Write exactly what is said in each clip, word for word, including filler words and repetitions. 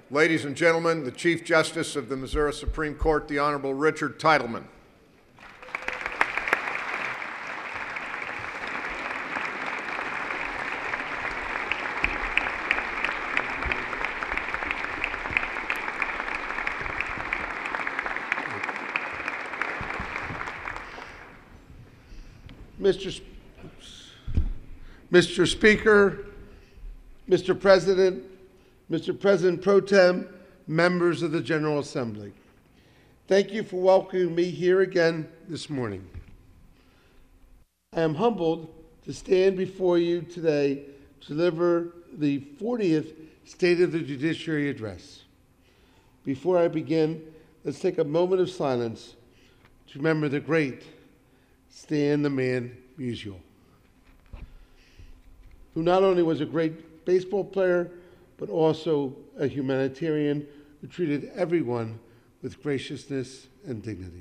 Ladies and gentlemen, the Chief Justice of the Missouri Supreme Court, the Honorable Richard Teitelman. Mister Sp- Mister Speaker, Mister President, Mister President Pro Tem, members of the General Assembly, thank you for welcoming me here again this morning. I am humbled to stand before you today to deliver the fortieth State of the Judiciary Address. Before I begin, let's take a moment of silence to remember the great Stan the Man Musial, who not only was a great baseball player, but also a humanitarian who treated everyone with graciousness and dignity.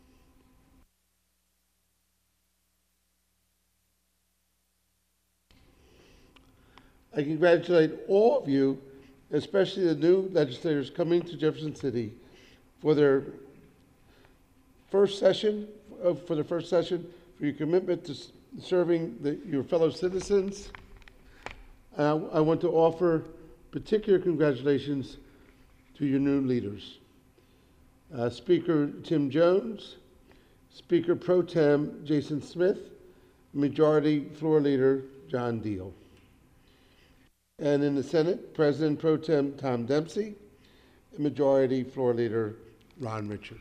I congratulate all of you, especially the new legislators coming to Jefferson City for their first session, uh, for the first session, for your commitment to s- serving the, your fellow citizens. Uh, I want to offer particular congratulations to your new leaders. Uh, Speaker Tim Jones, Speaker Pro Tem Jason Smith, Majority Floor Leader John Deal. And in the Senate, President Pro Tem Tom Dempsey, and Majority Floor Leader Ron Richard.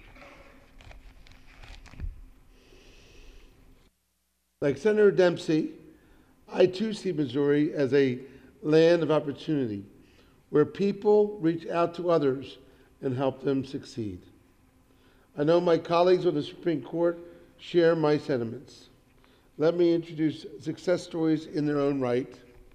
Like Senator Dempsey, I too see Missouri as a land of opportunity where people reach out to others and help them succeed. I know my colleagues on the Supreme Court share my sentiments. Let me introduce success stories in their own right.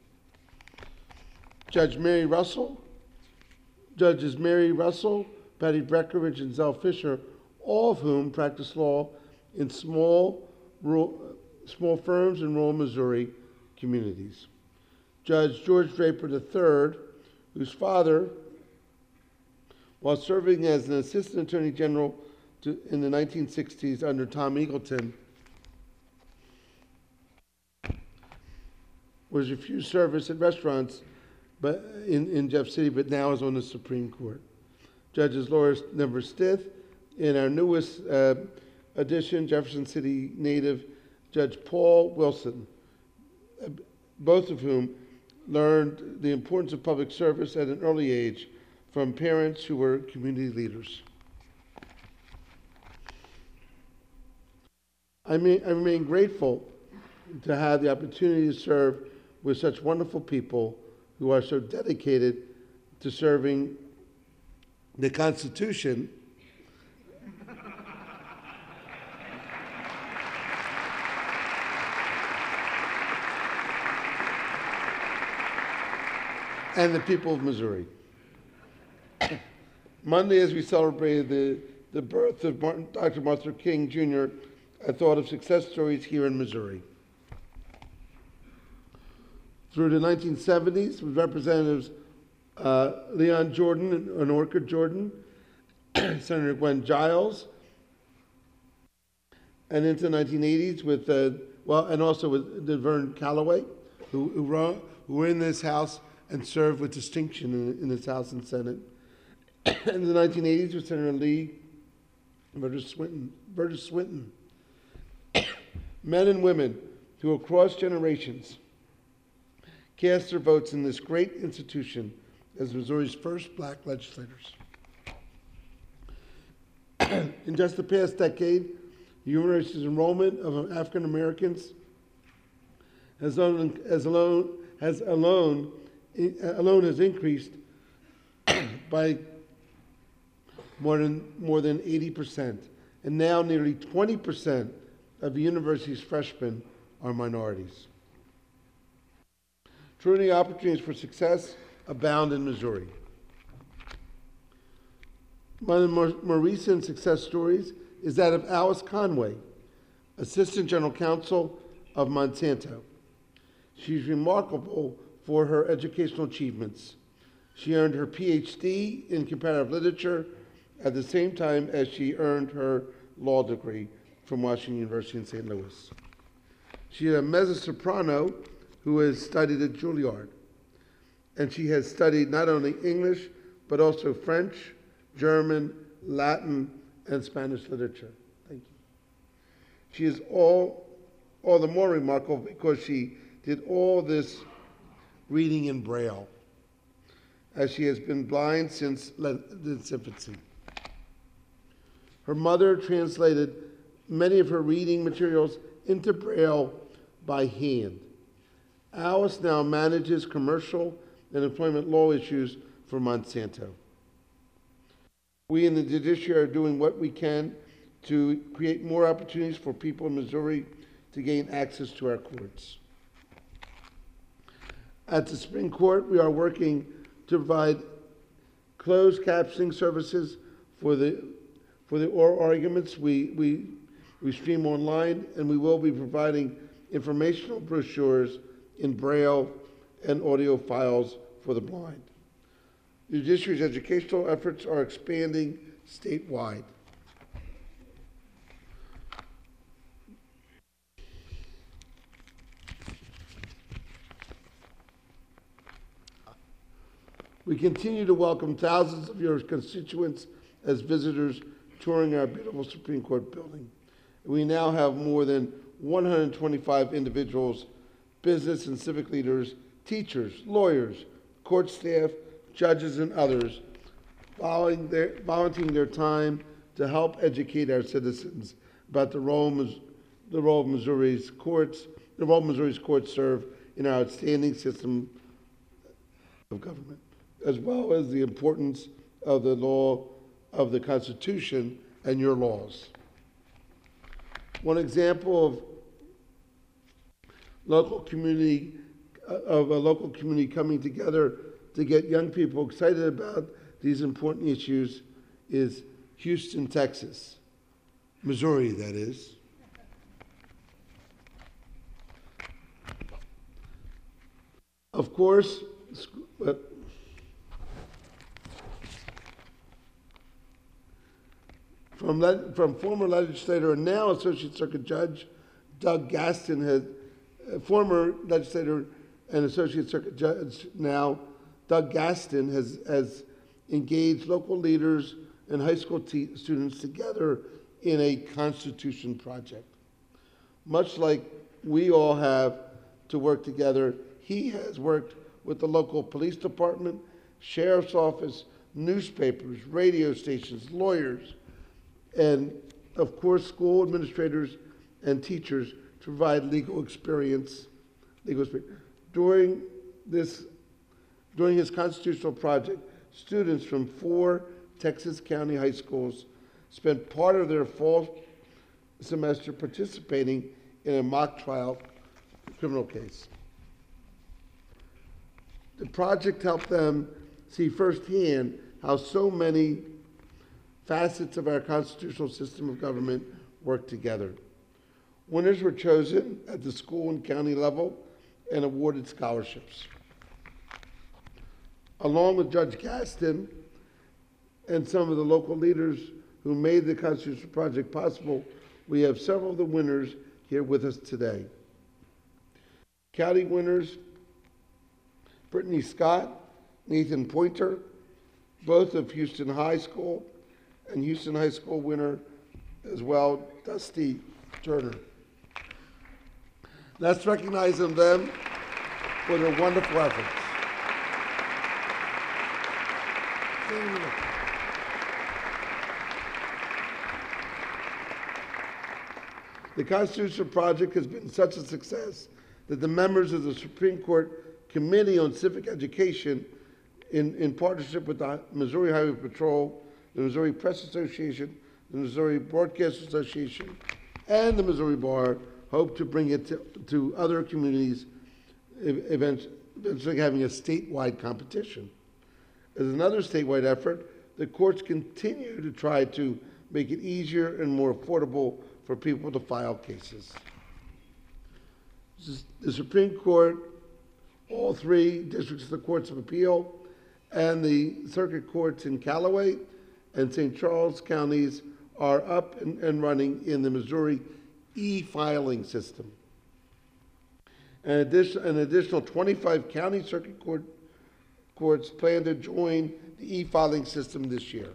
Judge Mary Russell, Judges Mary Russell, Patty Breckovich, and Zell Fisher, all of whom practice law in small, rural, small firms in rural Missouri communities. Judge George Draper the third, whose father, while serving as an Assistant Attorney General to, in the nineteen sixties under Tom Eagleton, was refused service at restaurants but in, in Jeff City, but now is on the Supreme Court. Judges Laura Never Stith, and our newest uh, addition, Jefferson City native Judge Paul Wilson, uh, both of whom learned the importance of public service at an early age from parents who were community leaders. I, mean, I remain grateful to have the opportunity to serve with such wonderful people who are so dedicated to serving the Constitution and the people of Missouri. Monday, as we celebrated the, the birth of Martin, Doctor Martin Luther King Junior, I thought of success stories here in Missouri. Through the nineteen seventies, with Representatives uh, Leon Jordan and Orchid Jordan, Senator Gwen Giles, and into the nineteen eighties with, uh, well, and also with Vern Calloway, who, who, were, who were in this House and served with distinction in, in this House and Senate. And in the nineteen eighties with Senator Lee Burgess Swinton. Burgess Swinton. Men and women who across generations cast their votes in this great institution as Missouri's first black legislators. In just the past decade, the university's enrollment of African Americans has alone, has alone, has alone, alone has increased by more than, more than eighty percent. And now nearly twenty percent of the university's freshmen are minorities. Truly, opportunities for success abound in Missouri. One of the more, more recent success stories is that of Alice Conway, Assistant General Counsel of Monsanto. She's remarkable for her educational achievements. She earned her P H D in comparative literature at the same time as she earned her law degree from Washington University in Saint Louis. She is a mezzo-soprano who has studied at Juilliard, and she has studied not only English, but also French, German, Latin, and Spanish literature. Thank you. She is all, all the more remarkable because she did all this reading in Braille, as she has been blind since its infancy. Her mother translated many of her reading materials into Braille by hand. Alice now manages commercial and employment law issues for Monsanto. We in the judiciary are doing what we can to create more opportunities for people in Missouri to gain access to our courts. At the Supreme Court, we are working to provide closed captioning services for the for the oral arguments. We we we stream online, and we will be providing informational brochures in Braille and audio files for the blind. The judiciary's educational efforts are expanding statewide. We continue to welcome thousands of your constituents as visitors touring our beautiful Supreme Court building. We now have more than one hundred twenty-five individuals, business and civic leaders, teachers, lawyers, court staff, judges, and others volunteering their, volunteering their time to help educate our citizens about the role, the role of Missouri's courts, the role Missouri's courts serve in our outstanding system of government, as well as the importance of the law of the Constitution and your laws. One example of local community, of a local community coming together to get young people excited about these important issues is Houston, Texas. Missouri, that is. Of course, but From, le- from former legislator and now Associate Circuit Judge Doug Gaston, has, uh, former legislator and Associate Circuit Judge now, Doug Gaston has, has engaged local leaders and high school te- students together in a Constitution project. Much like we all have to work together, he has worked with the local police department, sheriff's office, newspapers, radio stations, lawyers, and of course, school administrators and teachers to provide legal experience. Legal experience. During this, during his constitutional project, students from four Texas County high schools spent part of their fall semester participating in a mock trial criminal case. The project helped them see firsthand how so many facets of our constitutional system of government work together. Winners were chosen at the school and county level and awarded scholarships. Along with Judge Gaston and some of the local leaders who made the Constitutional Project possible, we have several of the winners here with us today. County winners, Brittany Scott, Nathan Pointer, both of Houston High School, and Houston High School winner as well, Dusty Turner. Let's recognize them for their wonderful efforts. The Constitutional Project has been such a success that the members of the Supreme Court Committee on Civic Education, in, in partnership with the Missouri Highway Patrol, the Missouri Press Association, the Missouri Broadcast Association, and the Missouri Bar, hope to bring it to, to other communities, eventually having a statewide competition. As another statewide effort, the courts continue to try to make it easier and more affordable for people to file cases. The Supreme Court, all three districts of the Courts of Appeal, and the circuit courts in Callaway and Saint Charles counties are up and, and running in the Missouri e-filing system. An addition, an additional twenty-five county circuit court, courts plan to join the e-filing system this year.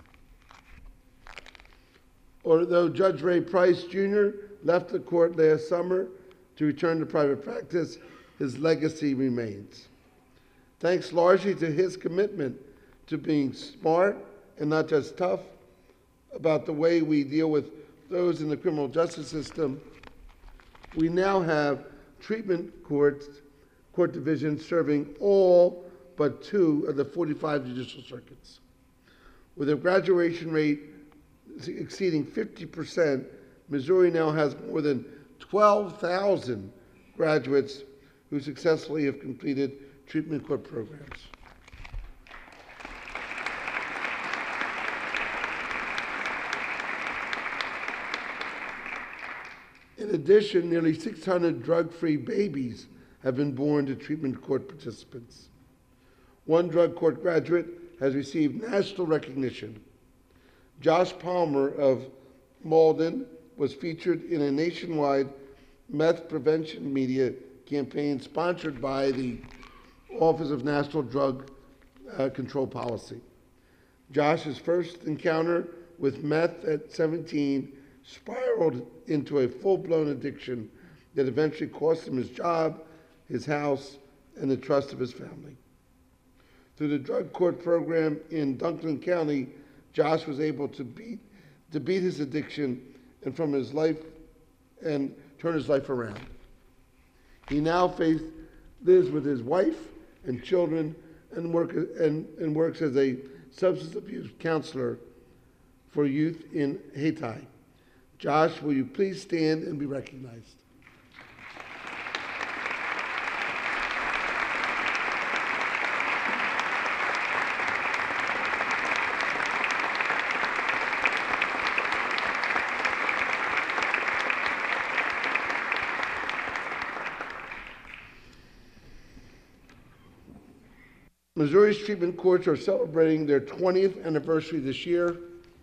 Although Judge Ray Price Junior left the court last summer to return to private practice, his legacy remains. Thanks largely to his commitment to being smart and not just tough about the way we deal with those in the criminal justice system, we now have treatment courts, court divisions serving all but two of the forty-five judicial circuits. With a graduation rate exceeding fifty percent, Missouri now has more than twelve thousand graduates who successfully have completed treatment court programs. In addition, nearly six hundred drug-free babies have been born to treatment court participants. One drug court graduate has received national recognition. Josh Palmer of Malden was featured in a nationwide meth prevention media campaign sponsored by the Office of National Drug uh, Control Policy. Josh's first encounter with meth at seventeen spiraled into a full-blown addiction that eventually cost him his job, his house, and the trust of his family. Through the drug court program in Dunklin County, Josh was able to beat to beat his addiction and from his life and turn his life around. He now face, lives with his wife and children and, work, and, and works as a substance abuse counselor for youth in Hayti. Josh, will you please stand and be recognized? Missouri's treatment courts are celebrating their twentieth anniversary this year.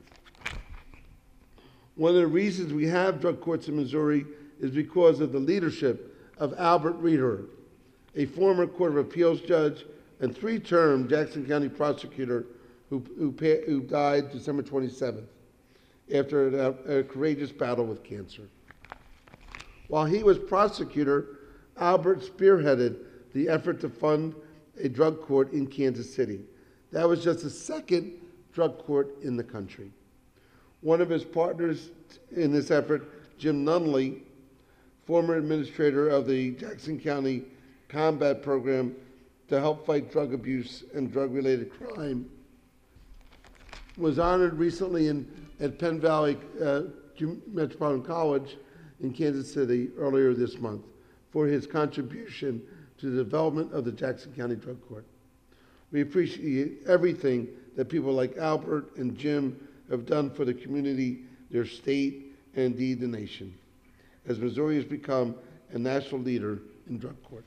One of the reasons we have drug courts in Missouri is because of the leadership of Albert Reeder, a former Court of Appeals judge and three-term Jackson County prosecutor who, who, who died December twenty-seventh after a, a courageous battle with cancer. While he was prosecutor, Albert spearheaded the effort to fund a drug court in Kansas City. That was just the second drug court in the country. One of his partners in this effort, Jim Nunley, former administrator of the Jackson County Combat Program to help fight drug abuse and drug-related crime, was honored recently in, at Penn Valley uh, Metropolitan College in Kansas City earlier this month for his contribution to the development of the Jackson County Drug Court. We appreciate everything that people like Albert and Jim have done for the community, their state, and indeed the nation, as Missouri has become a national leader in drug courts.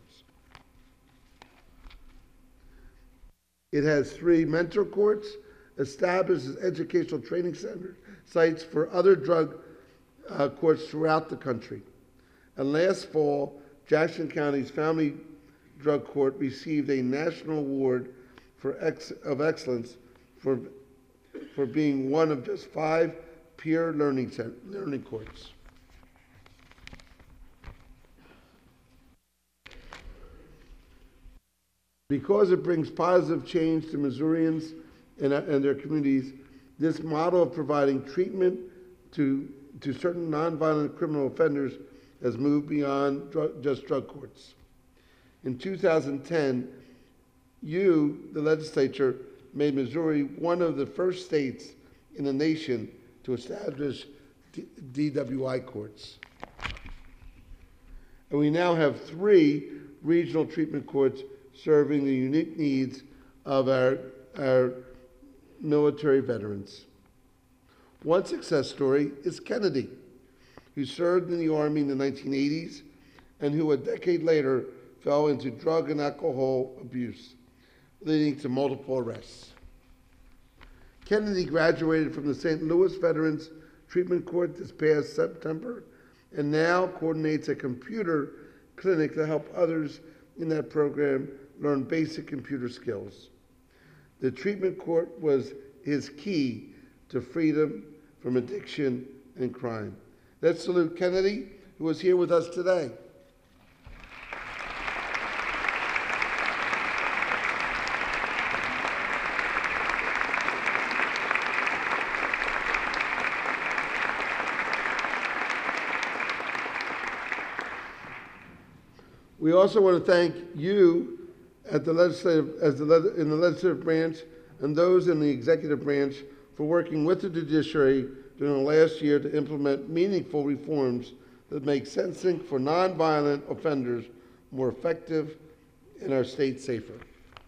It has three mentor courts established as educational training center sites for other drug uh, courts throughout the country. And last fall, Jackson County's Family Drug Court received a national award for ex- of excellence for for being one of just five peer learning, learning courts. Because it brings positive change to Missourians and, and their communities, this model of providing treatment to, to certain nonviolent criminal offenders has moved beyond drug, just drug courts. In two thousand ten, you, the legislature, made Missouri one of the first states in the nation to establish D W I courts. And we now have three regional treatment courts serving the unique needs of our, our military veterans. One success story is Kennedy, who served in the Army in the nineteen eighties and who a decade later fell into drug and alcohol abuse. leading to multiple arrests. Kennedy graduated from the Saint Louis Veterans Treatment Court this past September and now coordinates a computer clinic to help others in that program learn basic computer skills. The treatment court was his key to freedom from addiction and crime. Let's salute Kennedy, who is here with us today. We also want to thank you at the legislative, as the, in the legislative branch and those in the executive branch for working with the judiciary during the last year to implement meaningful reforms that make sentencing for nonviolent offenders more effective and our state safer.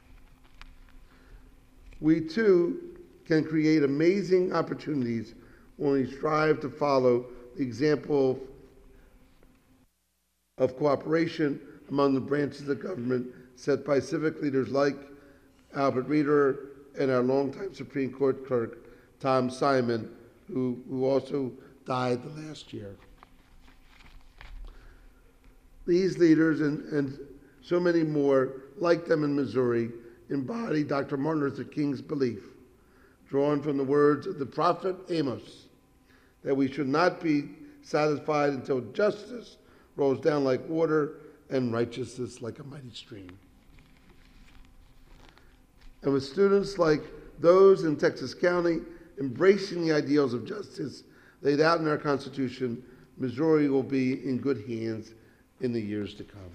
We too can create amazing opportunities when we strive to follow the example of cooperation among the branches of government set by civic leaders like Albert Reeder and our longtime Supreme Court clerk, Tom Simon, who, who also died the last year. These leaders and, and so many more, like them in Missouri, embody Doctor Martin Luther King's belief, drawn from the words of the prophet Amos, that we should not be satisfied until justice rolls down like water and righteousness like a mighty stream. And with students like those in Texas County embracing the ideals of justice laid out in our Constitution, Missouri will be in good hands in the years to come.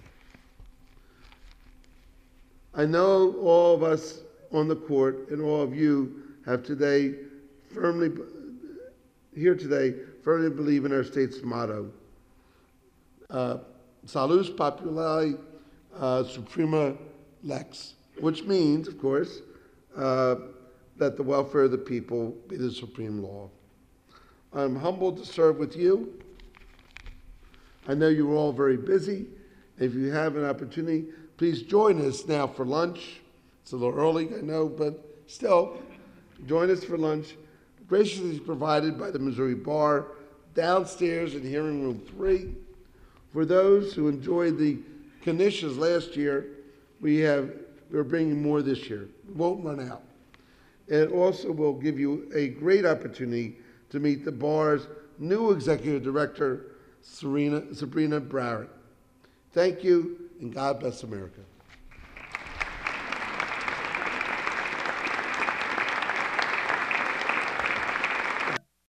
I know all of us on the court and all of you have today firmly, here today, firmly believe in our state's motto, uh, Salus Populi uh, Suprema Lex, which means, of course, uh, that the welfare of the people be the supreme law. I'm humbled to serve with you. I know you're all very busy. If you have an opportunity, please join us now for lunch. It's a little early, I know, but still, join us for lunch, graciously provided by the Missouri Bar, downstairs in hearing room three. For those who enjoyed the Knishes last year, we have, we're bringing more this year. We won't run out. It also will give you a great opportunity to meet the bar's new executive director, Serena, Sabrina Broward. Thank you, and God bless America.